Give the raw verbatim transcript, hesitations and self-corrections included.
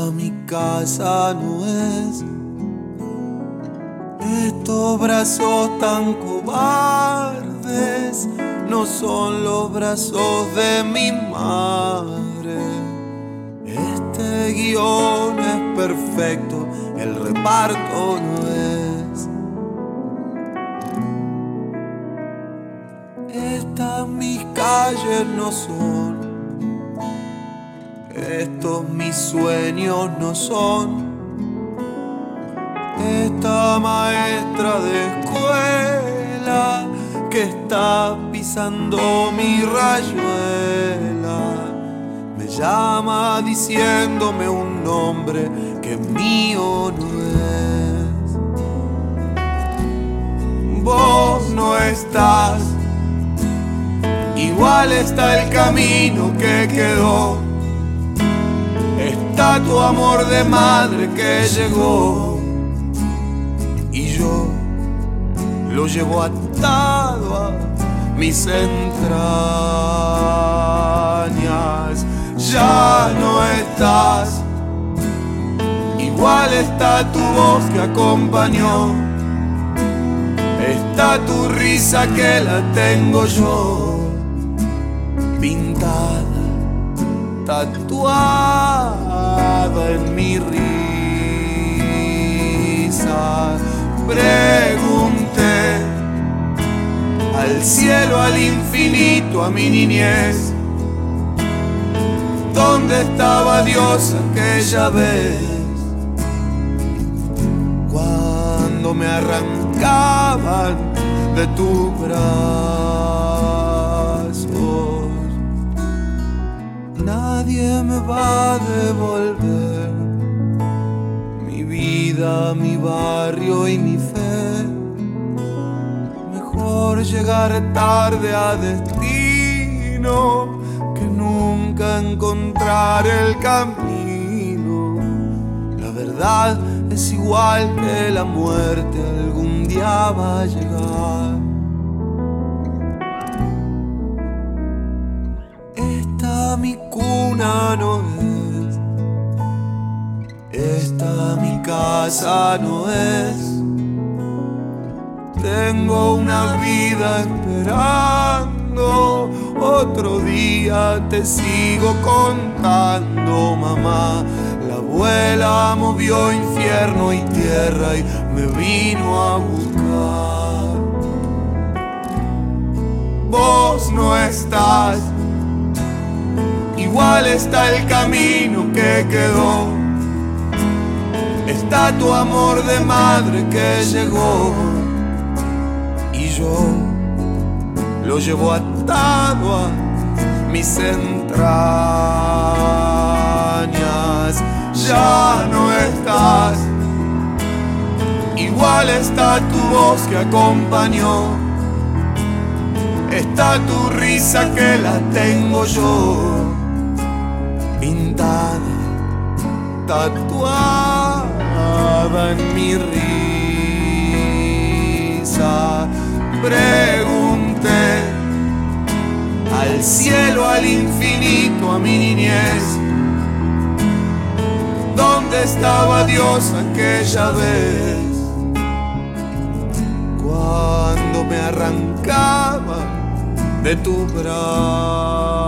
Esta mi casa no es. Estos brazos tan cobardes no son los brazos de mi madre. Este guión es perfecto, el reparto no es. Estas mis calles no son. Estos mis sueños no son. Esta maestra de escuela que está pisando mi rayuela me llama diciéndome un nombre que mío no es. Vos no estás, igual está el camino que quedó. Está tu amor de madre que llegó. Y yo lo llevo atado a mis entrañas. Ya no estás, igual está tu voz que acompañó. Está tu risa que la tengo yo, pintada, tatuada en mi risa. Pregunté al cielo, al infinito, a mi niñez, ¿dónde estaba Dios aquella vez? Cuando me arrancaban de tus brazos. Nadie me va a devolver mi vida, mi barrio y mi fe. Mejor llegar tarde a destino que nunca encontrar el camino. La verdad es igual que la muerte, algún día va a llegar. Esta mi cuna no es. Esta mi casa no es. Tengo una vida esperando, otro día te sigo contando, mamá. La abuela movió infierno y tierra y me vino a buscar. Vos no estás, igual está el camino que quedó. Está tu amor de madre que llegó. Y yo lo llevo atado a mis entrañas. Ya no estás, igual está tu voz que acompañó. Está tu risa que la tengo yo, pintada, tatuada en mi risa. Pregunté al cielo, al infinito, a mi niñez, ¿dónde estaba Dios aquella vez? Cuando me arrancaba de tu brazo.